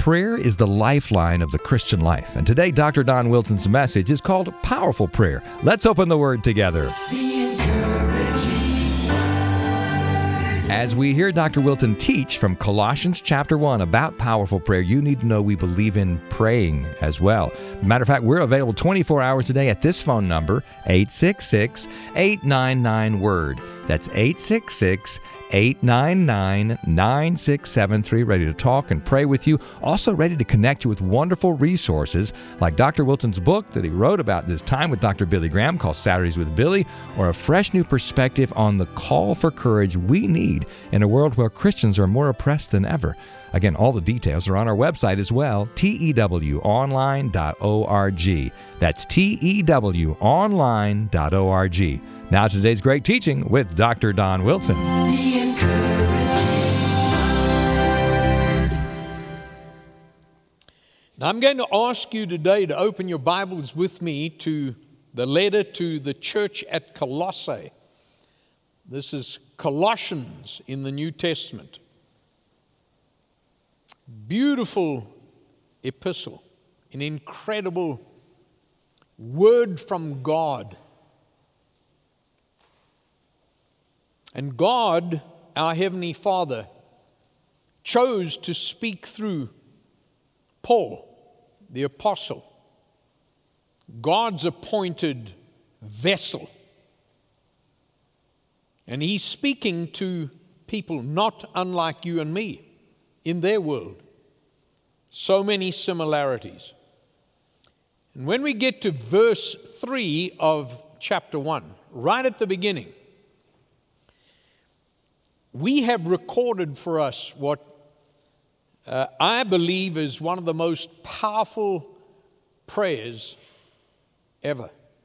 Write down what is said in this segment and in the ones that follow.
Prayer is the lifeline of the Christian life. And today, Dr. Don Wilson's message is called Powerful Prayer. Let's open the Word together. As we hear Dr. Wilson teach from Colossians chapter 1 about powerful prayer, you need to know we believe in praying as well. Matter of fact, we're available 24 hours a day at this phone number, 866-899-WORD. That's 866-899-9673, ready to talk and pray with you. Also ready to connect you with wonderful resources like Dr. Wilson's book that he wrote about this time with Dr. Billy Graham called Saturdays with Billy, or a fresh new perspective on the call for courage we need in a world where Christians are more oppressed than ever. Again, all the details are on our website as well, tewonline.org. That's tewonline.org. Now today's great teaching with Dr. Don Wilson. Now I'm going to ask you today to open your Bibles with me to the letter to the church at Colossae. This is Colossians in the New Testament. Beautiful epistle, an incredible word from God. And God, our Heavenly Father, chose to speak through Paul, the apostle, God's appointed vessel. And he's speaking to people not unlike you and me in their world. So many similarities. And when we get to verse 3 of chapter 1, right at the beginning, we have recorded for us what I believe is one of the most powerful prayers ever.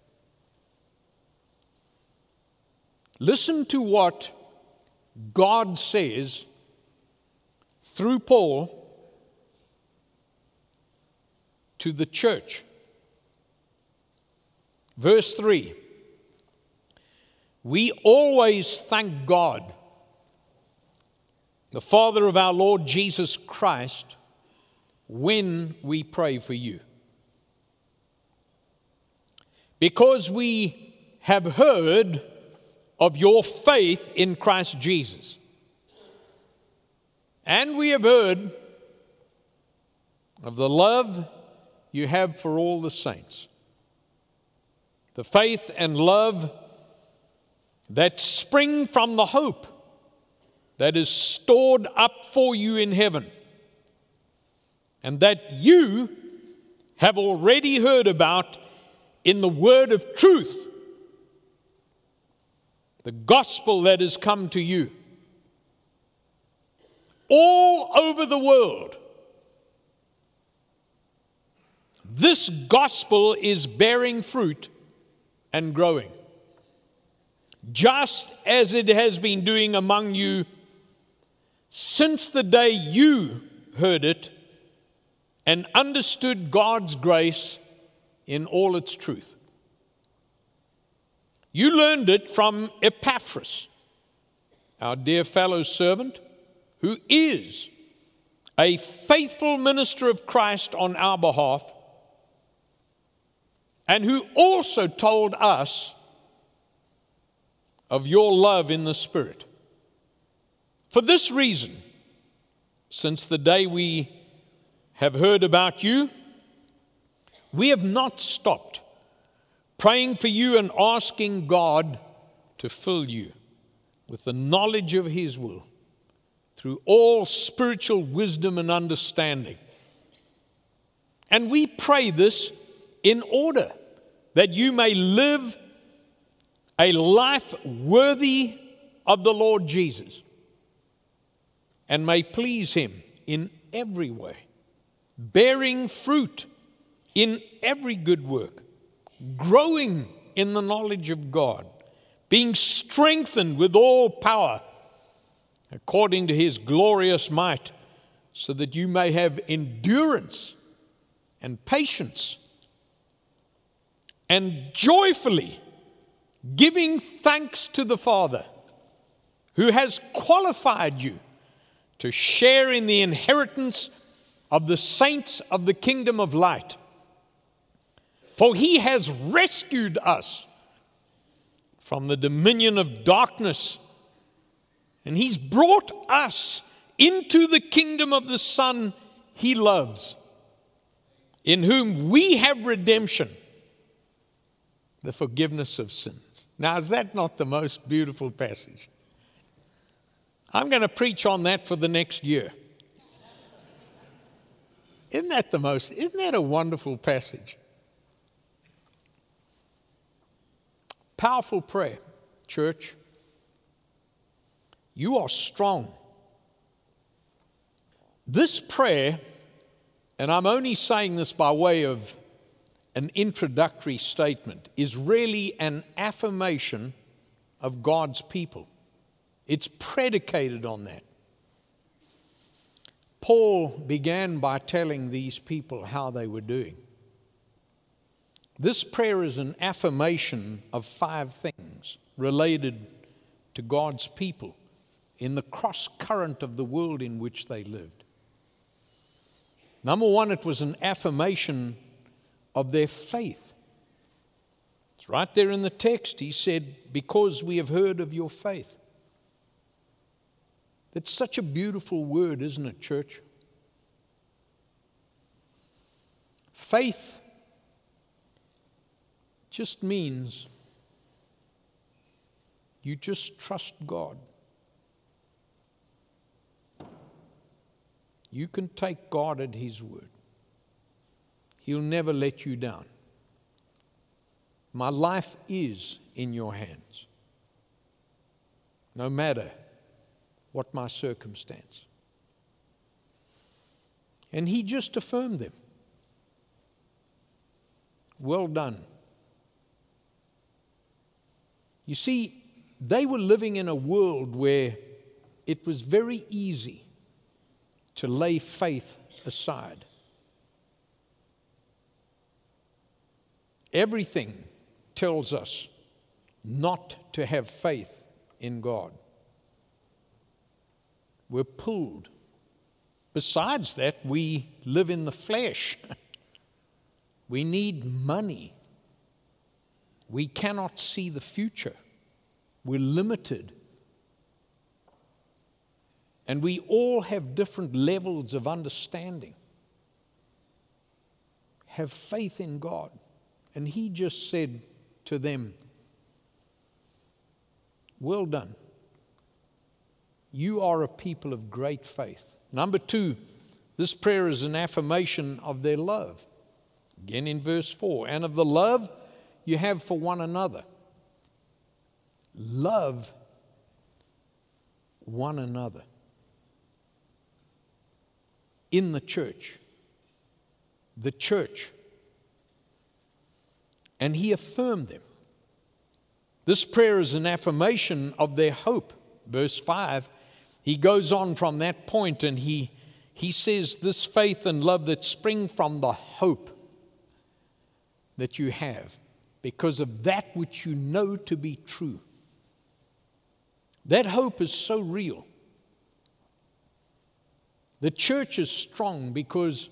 Listen to what God says through Paul to the church. Verse 3, we always thank God, the Father of our Lord Jesus Christ, when we pray for you, because we have heard of your faith in Christ Jesus, and we have heard of the love you have for all the saints, the faith and love that spring from the hope that is stored up for you in heaven, and that you have already heard about in the word of truth, the gospel that has come to you. All over the world, this gospel is bearing fruit and growing, just as it has been doing among you since the day you heard it and understood God's grace in all its truth. You learned it from Epaphras, our dear fellow servant, who is a faithful minister of Christ on our behalf, and who also told us of your love in the Spirit. For this reason, since the day we have heard about you, we have not stopped praying for you and asking God to fill you with the knowledge of His will through all spiritual wisdom and understanding. And we pray this in order that you may live a life worthy of the Lord Jesus and may please Him in every way, bearing fruit in every good work, growing in the knowledge of God, being strengthened with all power according to His glorious might, so that you may have endurance and patience, and joyfully giving thanks to the Father, who has qualified you to share in the inheritance of the saints of the kingdom of light. For he has rescued us from the dominion of darkness, and he's brought us into the kingdom of the Son he loves, in whom we have redemption, the forgiveness of sins. Now, is that not the most beautiful passage? I'm going to preach on that for the next year. Isn't that a wonderful passage? Powerful prayer, church. You are strong. This prayer, and I'm only saying this by way of an introductory statement, is really an affirmation of God's people. It's predicated on that. Paul began by telling these people how they were doing. This prayer is an affirmation of 5 things related to God's people in the cross current of the world in which they lived. Number 1, it was an affirmation of their faith. It's right there in the text. He said, because we have heard of your faith. It's such a beautiful word, isn't it, church? Faith just means you just trust God. You can take God at His word. He'll never let you down. My life is in your hands, no matter what my circumstance. And he just affirmed them. Well done. You see, they were living in a world where it was very easy to lay faith aside. Everything tells us not to have faith in God. We're pulled. Besides that, we live in the flesh. We need money. We cannot see the future. We're limited. And we all have different levels of understanding. Have faith in God. And he just said to them, well done. You are a people of great faith. Number 2, this prayer is an affirmation of their love. Again in verse 4, and of the love you have for one another. Love one another. In the church. The church. And he affirmed them. This prayer is an affirmation of their hope. Verse 5, he goes on from that point and he says, this faith and love that spring from the hope that you have because of that which you know to be true. That hope is so real. The church is strong because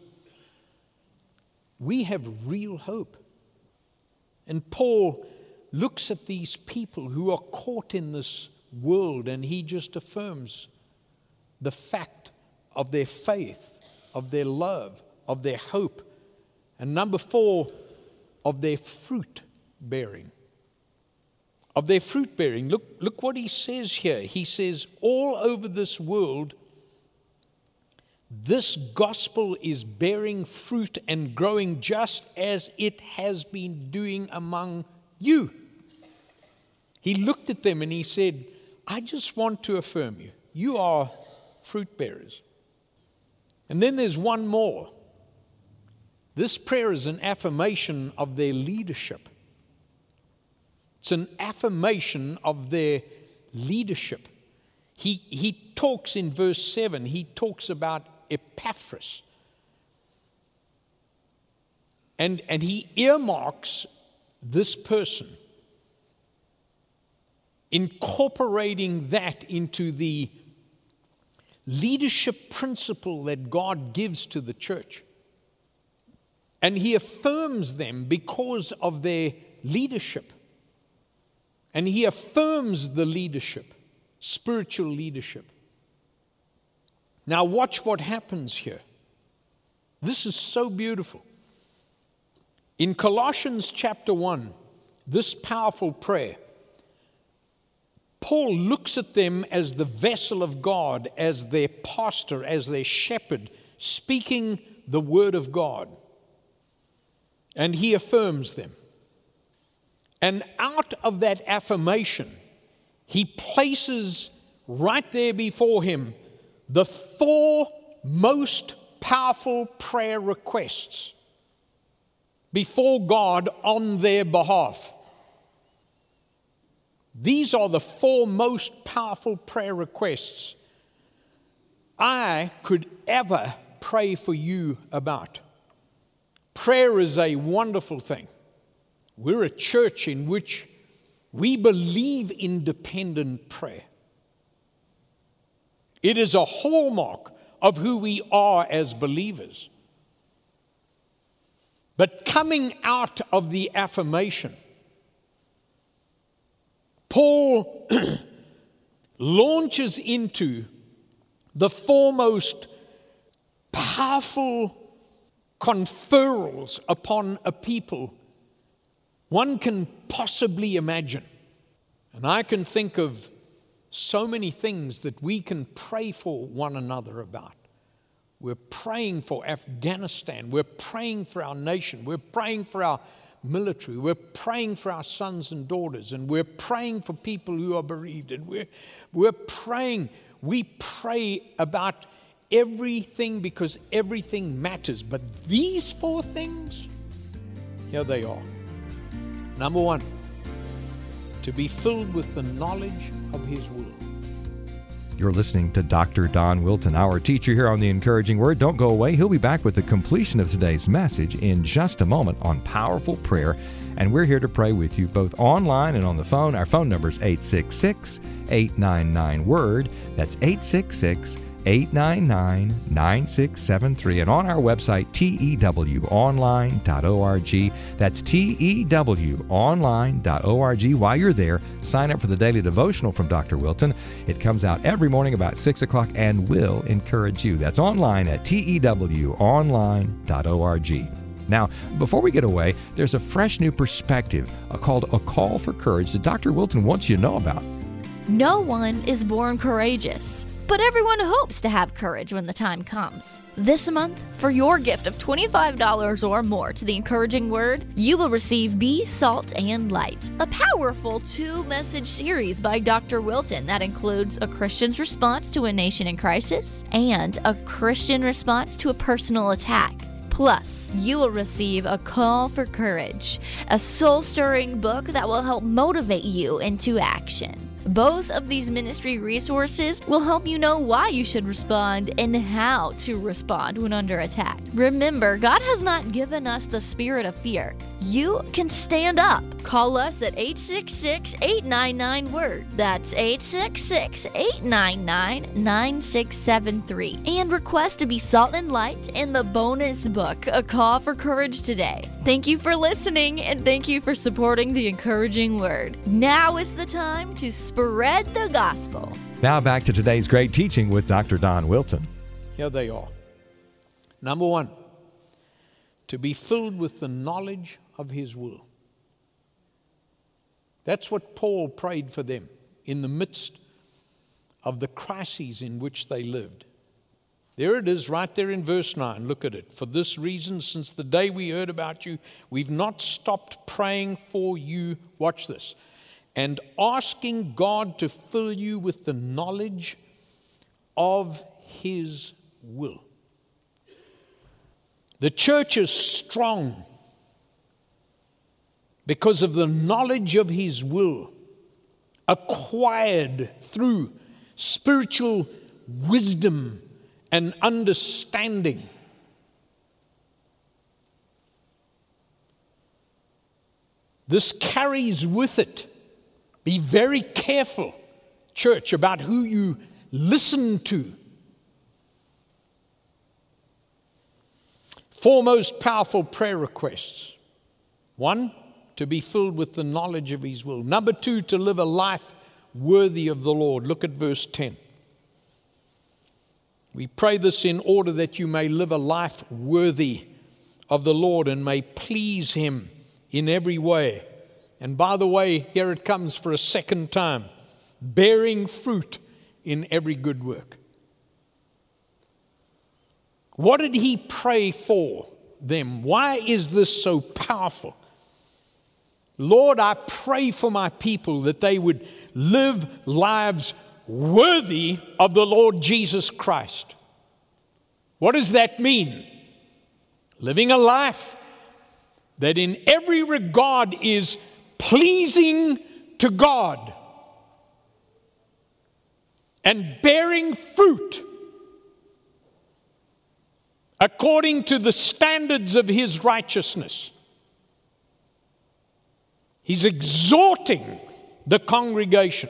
we have real hope. And Paul looks at these people who are caught in this world and he just affirms the fact of their faith, of their love, of their hope. And number 4, of their fruit bearing. Of their fruit bearing. Look what he says here. He says, all over this world, this gospel is bearing fruit and growing just as it has been doing among you. He looked at them and he said, I just want to affirm you. You are fruit bearers. And then there's one more. This prayer is an affirmation of their leadership. It's an affirmation of their leadership. He talks in verse 7, he talks about Epaphras. And he earmarks this person, incorporating that into the leadership principle that God gives to the church. And He affirms them because of their leadership. And He affirms the leadership, spiritual leadership. Now watch what happens here. This is so beautiful. In Colossians chapter 1, this powerful prayer, Paul looks at them as the vessel of God, as their pastor, as their shepherd, speaking the word of God. And he affirms them. And out of that affirmation, he places right there before him the 4 most powerful prayer requests before God on their behalf. These are the 4 most powerful prayer requests I could ever pray for you about. Prayer is a wonderful thing. We're a church in which we believe in dependent prayer. It is a hallmark of who we are as believers. But coming out of the affirmation, Paul launches into the 4 most powerful conferrals upon a people one can possibly imagine. And I can think of so many things that we can pray for one another about. We're praying for Afghanistan. We're praying for our nation. We're praying for our military. We're praying for our sons and daughters. And we're praying for people who are bereaved. And we're praying. We pray about everything because everything matters. But these 4 things, here they are. Number 1, to be filled with the knowledge of His will. You're listening to Dr. Don Wilton, our teacher here on The Encouraging Word. Don't go away. He'll be back with the completion of today's message in just a moment on powerful prayer. And we're here to pray with you both online and on the phone. Our phone number is 866-899-WORD. That's 866-899-9673. And on our website, tewonline.org. That's tewonline.org. While you're there, sign up for the daily devotional from Dr. Wilton. It comes out every morning about 6 o'clock and will encourage you. That's online at tewonline.org. Now, before we get away, there's a fresh new perspective called A Call for Courage that Dr. Wilton wants you to know about. No one is born courageous, but everyone hopes to have courage when the time comes. This month, for your gift of $25 or more to the Encouraging Word, you will receive Be Salt and Light, a powerful 2-message series by Dr. Wilton that includes a Christian's response to a nation in crisis and a Christian response to a personal attack. Plus, you will receive A Call for Courage, a soul-stirring book that will help motivate you into action. Both of these ministry resources will help you know why you should respond and how to respond when under attack. Remember, God has not given us the spirit of fear. You can stand up. Call us at 866-899-WORD. That's 866-899-9673. And request to be Salt and Light in the bonus book, A Call for Courage, today. Thank you for listening, and thank you for supporting the Encouraging Word. Now is the time to spread the gospel. Now back to today's great teaching with Dr. Don Wilton. Here they are. Number 1, to be filled with the knowledge of His will. That's what Paul prayed for them in the midst of the crises in which they lived. There it is right there in verse 9. Look at it. For this reason, since the day we heard about you, we've not stopped praying for you. Watch this. And asking God to fill you with the knowledge of His will. The church is strong because of the knowledge of His will, acquired through spiritual wisdom and understanding. This carries with it. Be very careful, church, about who you listen to Four most powerful prayer requests. 1, to be filled with the knowledge of His will. Number 2, to live a life worthy of the Lord. Look at verse 10. We pray this in order that you may live a life worthy of the Lord and may please Him in every way. And by the way, here it comes for a second time, bearing fruit in every good work. What did He pray for them? Why is this so powerful? Lord, I pray for my people that they would live lives worthy of the Lord Jesus Christ. What does that mean? Living a life that in every regard is pleasing to God and bearing fruit according to the standards of His righteousness. He's exhorting the congregation.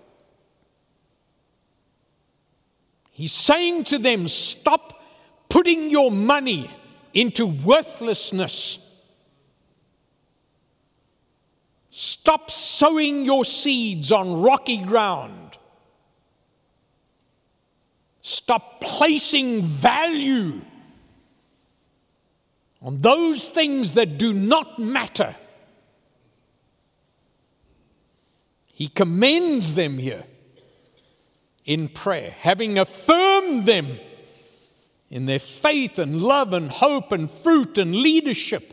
He's saying to them, stop putting your money into worthlessness. Stop sowing your seeds on rocky ground. Stop placing value on those things that do not matter. He commends them here in prayer, having affirmed them in their faith and love and hope and fruit and leadership.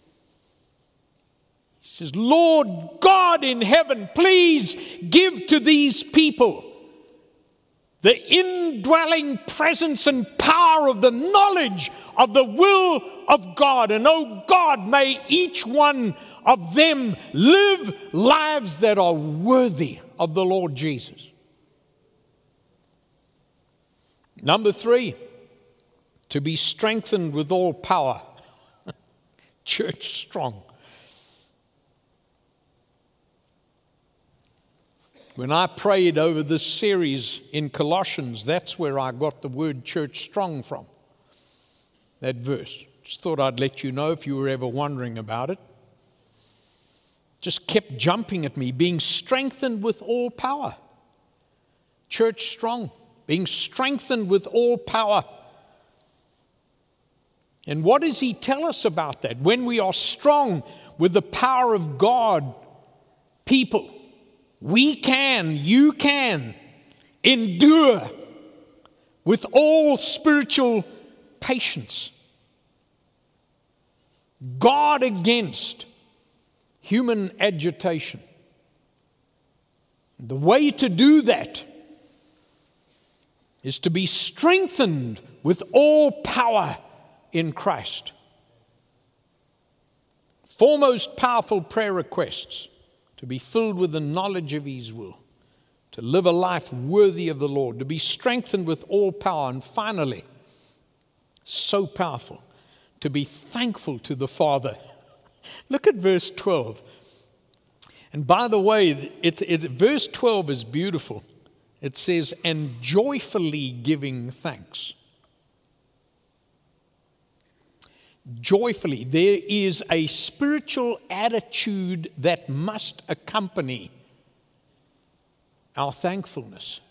He says, Lord God in heaven, please give to these people the indwelling presence and power of the knowledge of the will of God. And oh God, may each one of them live lives that are worthy of the Lord Jesus. Number 3, to be strengthened with all power. Church strong. When I prayed over this series in Colossians, that's where I got the word church strong from. That verse. Just thought I'd let you know if you were ever wondering about it. Just kept jumping at me, being strengthened with all power. Church strong, being strengthened with all power. And what does He tell us about that? When we are strong with the power of God, people, we can, you can endure with all spiritual patience. Guard against human agitation. The way to do that is to be strengthened with all power in Christ. 4 most powerful prayer requests: to be filled with the knowledge of His will, to live a life worthy of the Lord, to be strengthened with all power, and finally, so powerful, to be thankful to the Father. Look at verse 12. And by the way, verse 12 is beautiful. It says, and joyfully giving thanks. Joyfully. There is a spiritual attitude that must accompany our thankfulness.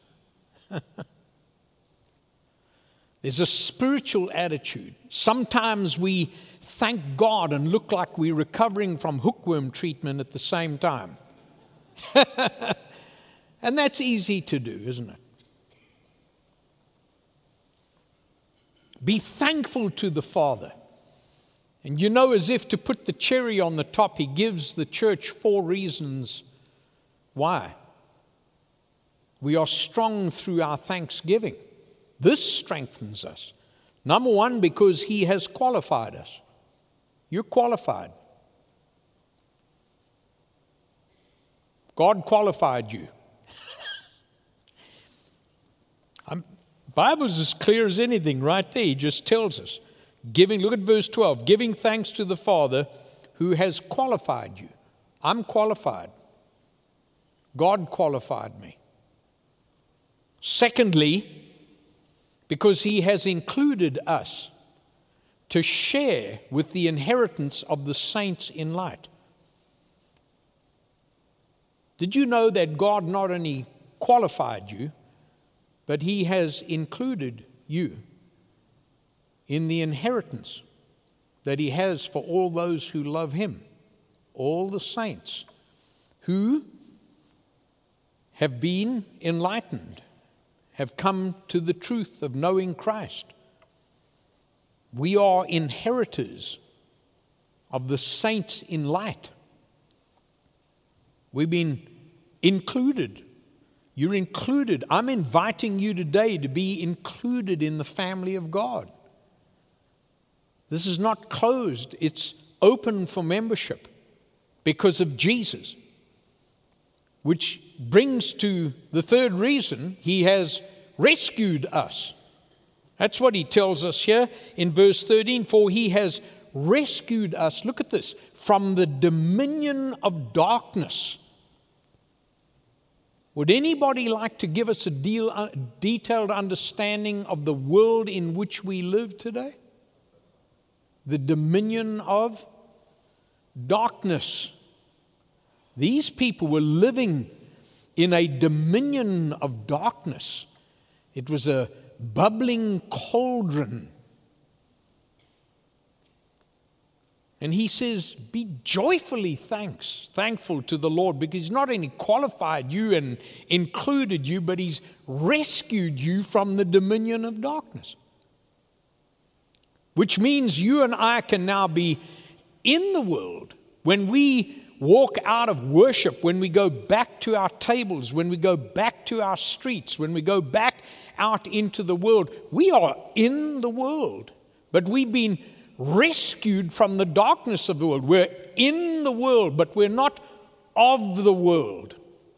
There's a spiritual attitude. Sometimes we thank God and look like we're recovering from hookworm treatment at the same time. And that's easy to do, isn't it? Be thankful to the Father. And you know, as if to put the cherry on the top, He gives the church 4 reasons why. We are strong through our thanksgiving. This strengthens us. Number 1, because He has qualified us. You're qualified. God qualified you. Bible's as clear as anything right there. He just tells us. Look at verse 12. Giving thanks to the Father who has qualified you. I'm qualified. God qualified me. Secondly, because He has included us. to share with the inheritance of the saints in light. Did you know that God not only qualified you, but He has included you in the inheritance that He has for all those who love Him, all the saints who have been enlightened, have come to the truth of knowing Christ. We are inheritors of the saints in light. We've been included. You're included. I'm inviting you today to be included in the family of God. This is not closed. It's open for membership because of Jesus. Which brings to the third reason, He has rescued us. That's what He tells us here in verse 13. For He has rescued us, look at this, from the dominion of darkness. Would anybody like to give us a detailed understanding of the world in which we live today? The dominion of darkness. These people were living in a dominion of darkness. It was a bubbling cauldron. And He says, be joyfully thankful to the Lord, because He's not only qualified you and included you, but He's rescued you from the dominion of darkness. Which means you and I can now be in the world. When we walk out of worship, when we go back to our tables, when we go back to our streets, when we go back out into the world, we are in the world, but we've been rescued from the darkness of the world. We're in the world, but we're not of the world.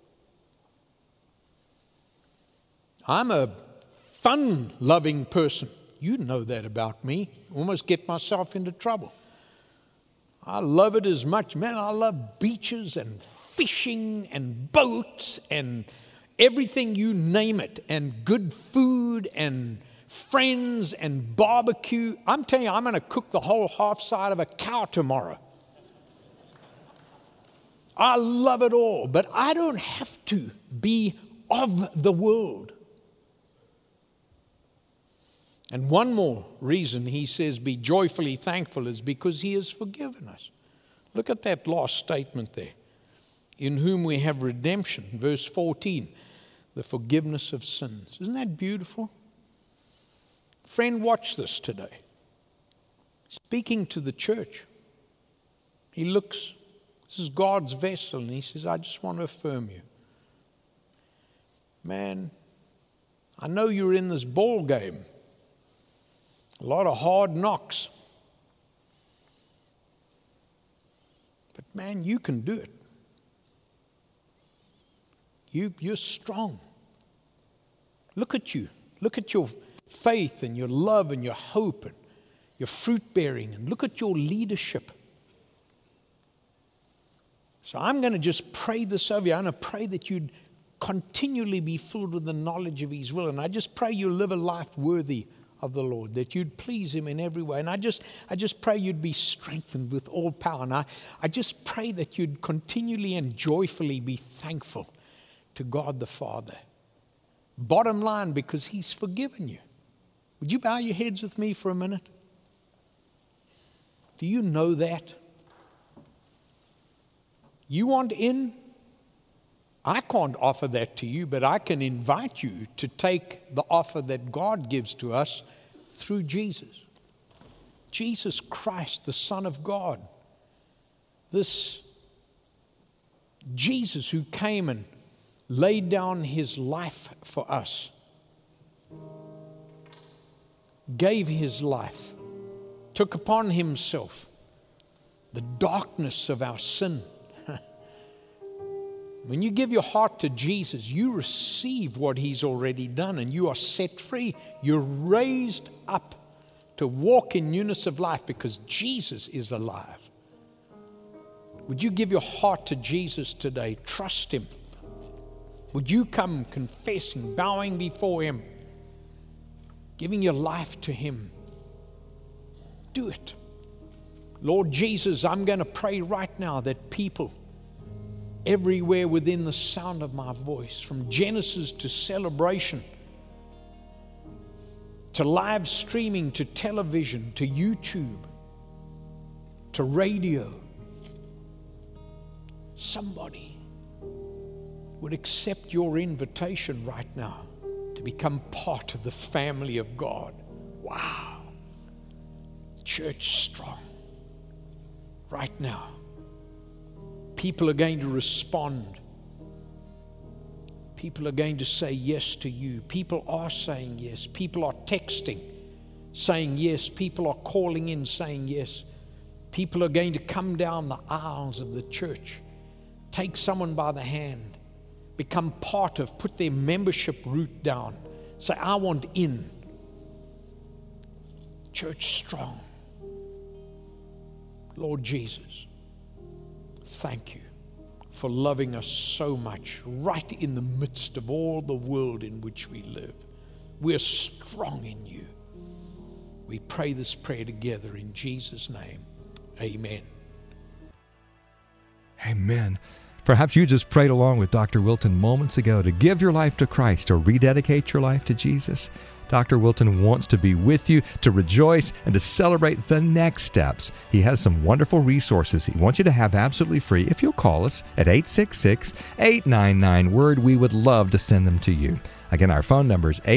I'm a fun-loving person. You know that about me. Almost get myself into trouble. I love it as much. Man, I love beaches and fishing and boats and everything, you name it, and good food and friends and barbecue. I'm telling you, I'm going to cook the whole half side of a cow tomorrow. I love it all, but I don't have to be of the world. And one more reason He says, be joyfully thankful, is because He has forgiven us. Look at that last statement there. In whom we have redemption. Verse 14, the forgiveness of sins. Isn't that beautiful? Friend, watch this today. Speaking to the church, He looks, this is God's vessel, and He says, I just want to affirm you. Man, I know you're in this ball game. A lot of hard knocks. But man, you can do it. You're strong. Look at you. Look at your faith and your love and your hope and your fruit bearing. And look at your leadership. So I'm going to just pray this over you. I'm going to pray that you'd continually be filled with the knowledge of His will. And I just pray you live a life worthy of the Lord, that you'd please Him in every way. And I just pray you'd be strengthened with all power. And I just pray that you'd continually and joyfully be thankful to God the Father. Bottom line, because He's forgiven you. Would you bow your heads with me for a minute? Do you know that? You want in? I can't offer that to you, but I can invite you to take the offer that God gives to us through Jesus. Jesus Christ, the Son of God. This Jesus who came and laid down His life for us. Gave His life. Took upon Himself the darkness of our sin. When you give your heart to Jesus, you receive what He's already done and you are set free. You're raised up to walk in newness of life because Jesus is alive. Would you give your heart to Jesus today? Trust Him. Would you come confessing, bowing before Him, giving your life to Him? Do it. Lord Jesus, I'm going to pray right now that people everywhere within the sound of my voice, from Genesis to Celebration, to live streaming, to television, to YouTube, to radio, somebody would accept your invitation right now to become part of the family of God. Wow. Church strong. Right now. People are going to respond. People are going to say yes to you. People are saying yes. People are texting, saying yes. People are calling in, saying yes. People are going to come down the aisles of the church, take someone by the hand, become part of, put their membership route down, say, I want in. Church strong. Lord Jesus, thank you for loving us so much right in the midst of all the world in which we live. We're strong in you. We pray this prayer together in Jesus' name. Amen. Amen. Perhaps you just prayed along with Dr. Wilton moments ago to give your life to Christ or rededicate your life to Jesus. Dr. Wilton wants to be with you, to rejoice, and to celebrate the next steps. He has some wonderful resources he wants you to have absolutely free if you'll call us at 866-899-WORD. We would love to send them to you. Again, our phone number is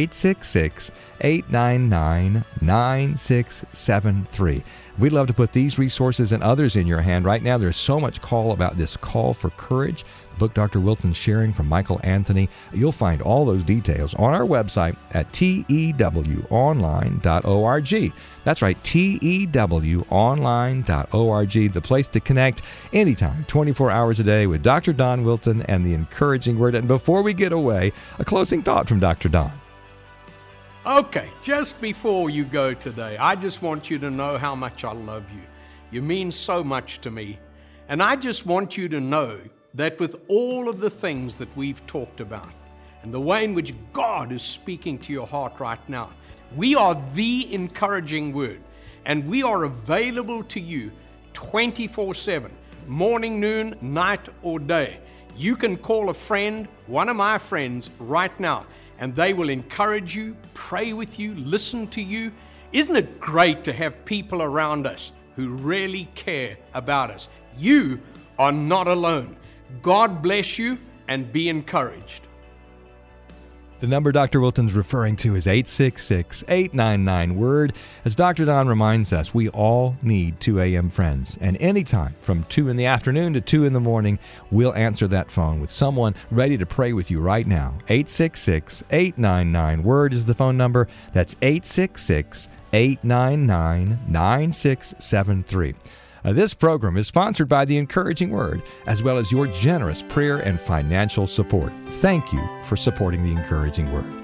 866-899-9673. We'd love to put these resources and others in your hand. Right now, there's so much call about this call for courage. The book Dr. Wilton's sharing from Michael Anthony. You'll find all those details on our website at tewonline.org. That's right, tewonline.org, the place to connect anytime, 24 hours a day with Dr. Don Wilton and the encouraging word. And before we get away, a closing thought from Dr. Don. Okay, just before you go today, I just want you to know how much I love you. You mean so much to me. And I just want you to know that with all of the things that we've talked about and the way in which God is speaking to your heart right now, we are the encouraging word, and we are available to you 24/7, morning, noon, night, or day. You can call a friend, one of my friends, right now, and they will encourage you, pray with you, listen to you. Isn't it great to have people around us who really care about us? You are not alone. God bless you, and be encouraged. The number Dr. Wilton's referring to is 866-899-WORD. As Dr. Don reminds us, we all need 2 a.m. friends. And anytime from 2 in the afternoon to 2 in the morning, we'll answer that phone with someone ready to pray with you right now. 866-899-WORD is the phone number. That's 866-899-9673. This program is sponsored by The Encouraging Word, as well as your generous prayer and financial support. Thank you for supporting The Encouraging Word.